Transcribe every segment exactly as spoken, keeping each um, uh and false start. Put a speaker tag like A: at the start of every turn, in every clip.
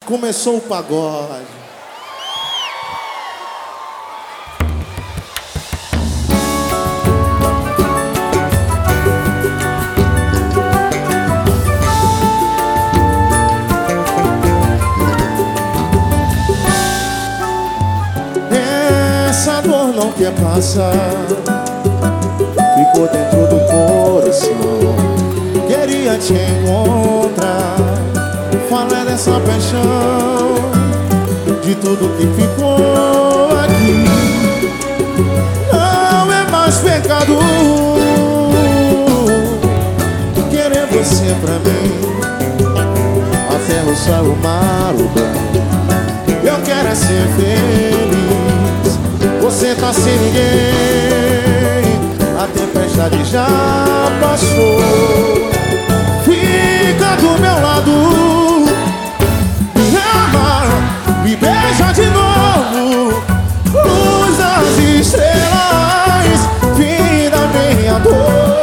A: Começou o pagode. Essa dor não quer passar, ficou dentro do coração. Queria te encontrar, falar dessa paixão, de tudo que ficou aqui. Não é mais pecado querer você pra mim. Até o céu, o mar, o bar, eu quero é ser feliz. Você tá sem ninguém, a tempestade já passou. Fica do meu lado, me ama, me beija de novo. Luz das estrelas, fim da minha dor.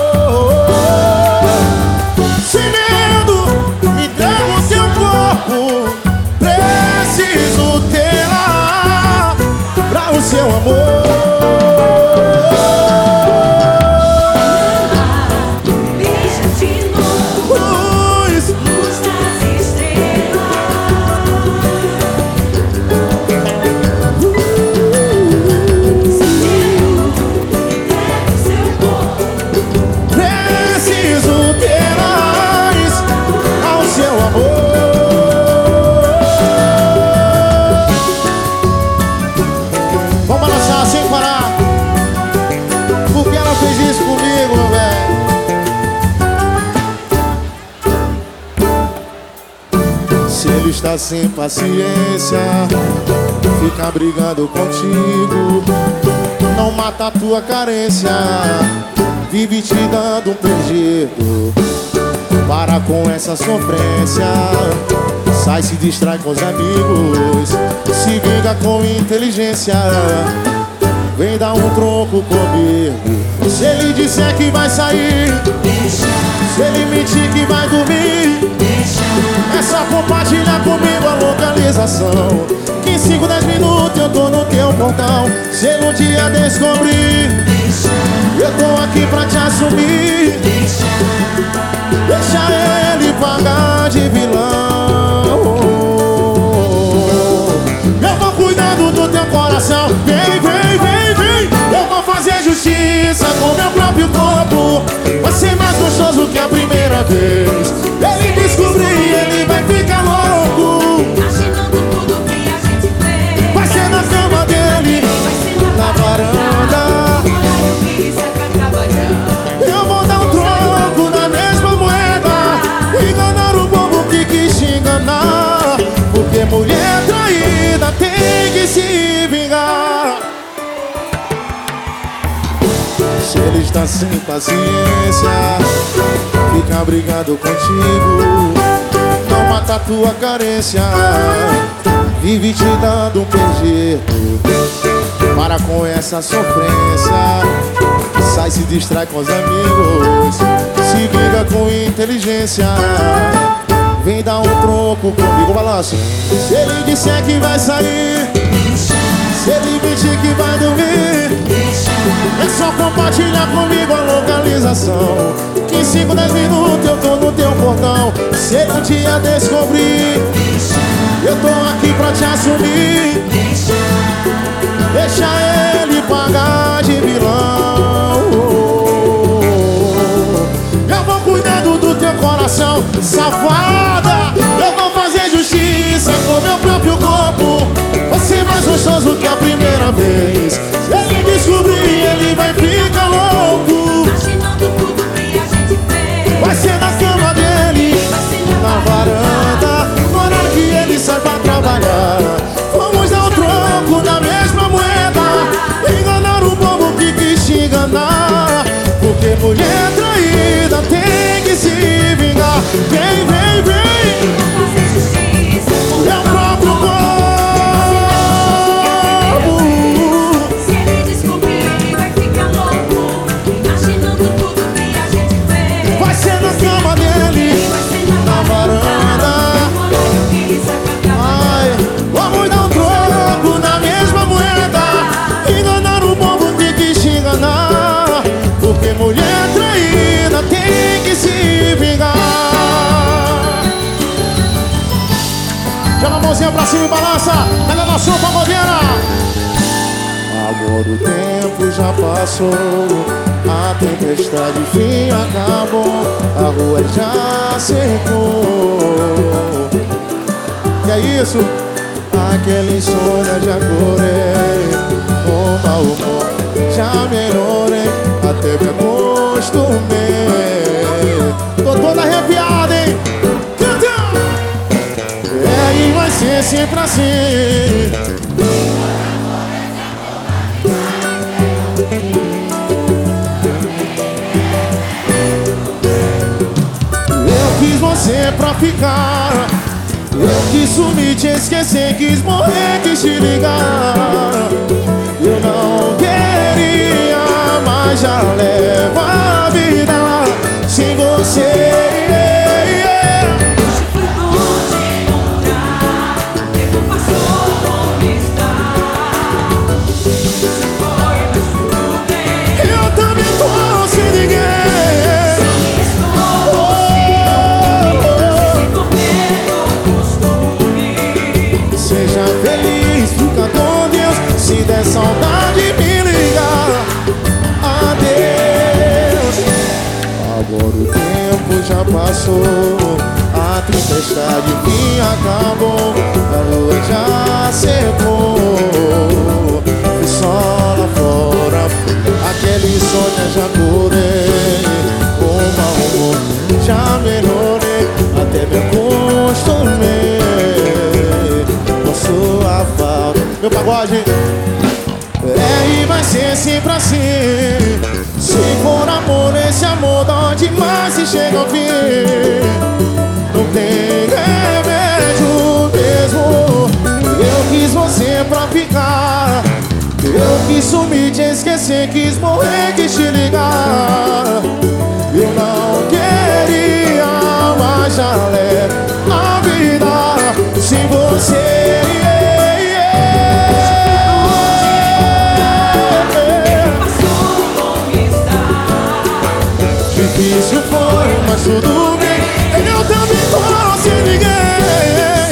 A: Sem medo, me entrega o seu corpo. Preciso tê-la pra o seu amor. Se ele está sem paciência, fica brigando contigo, não mata a tua carência, vive te dando um perdido. Para com essa sofrência, sai, se distrai com os amigos, se vinga com inteligência. Vem dar um troco comigo. Se ele disser que vai sair, deixa. Se ele mentir que vai dormir, deixa. É só compartilhar comigo a localização, que em cinco, dez minutos eu tô no teu portão. Se ele um dia descobrir, deixa. Eu tô aqui pra te assumir, deixa. Deixa ele pagar de vilão. Eu vou cuidando do teu coração. Vem, vem, vem, vem. Eu vou fazer justiça com meu próprio corpo. Vai ser mais gostoso que a primeira vez. Ele descobrir, ele vai ficar louco, imaginando tudo que a gente fez. Vai ser na cama dele, vai ser na varanda. Eu quis é pra trabalhar. Eu vou dar um troco na mesma moeda, enganar o bobo que quis te enganar. Porque mulher traída tem que se vingar. Se ele está sem paciência, fica brigando contigo, não mata a tua carência, vive te dando um perdido. Para com essa sofrência, sai, se distrai com os amigos, se liga com inteligência. Vem dar um troco comigo, balanço. Se ele disser que vai sair, se ele mentir que vai dormir, é só compartilhar comigo a localização, que em cinco, dez minutos eu tô no teu portão. Se ele um dia descobrir, eu tô aqui pra te assumir. Deixa ele pagar de vilão. Eu vou cuidando do teu coração, safada. Eu vou fazer justiça com meu próprio corpo. Vai ser mais gostoso que a primeira vez. Se ele descobrir, ele vai ficar louco, imaginando tudo que a gente fez. Vai ser na cama dele, vai ser na varanda. Na hora que ele sai pra trabalhar, vamos dar um troco na mesma moeda, enganar o bobo que quis te enganar. Porque mulher traída tem que se vingar. Vem, vem, vem. Joga a mãozinha pra cima e balança. Ela na sopa, Moviana. Amor, o tempo já passou, a tempestade fim acabou, a rua já secou. Que é isso? Aquele sonho já curei, o mau humor já melhorei, até me acostumei. Tô toda arrepiada, hein? Canta! É, e vai ser sempre assim. Eu quis você pra ficar, eu quis sumir, te esquecer, quis morrer, quis te ligar. Eu não queria, mas já levo a vida sem você. Saudade me ligar. Adeus. Agora o tempo já passou, a tempestade fim acabou, a lua já secou. Fui só lá fora, aquele sonho já curei, o mau humor já melhorei, até me acostumei com sua falta. Meu pagode. É, e vai ser sempre assim. Se for amor, esse amor dói demais e chega ao fim. Não tem remédio mesmo. Eu quis você pra ficar, eu quis sumir, te esquecer, quis morrer, quis te ligar. Eu não queria, mas já levo a vida sem você. Difícil foi, mas tudo bem. Eu também tô sem ninguém.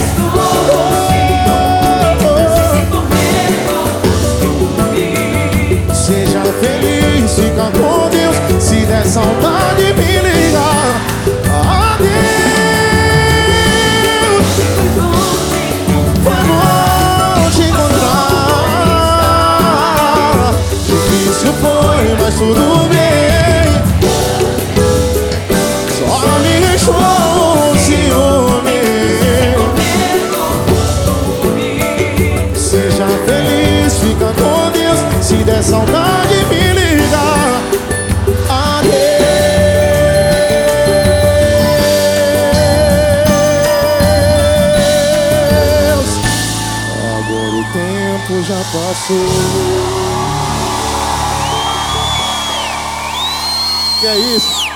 A: Seja feliz, fica com Deus. Se der saudade, me liga. Adeus. Foi bom te encontrar. Difícil foi, mas tudo bem. Seja feliz, fica com Deus. Se der saudade, me liga. Adeus. Agora o tempo já passou. Que é isso?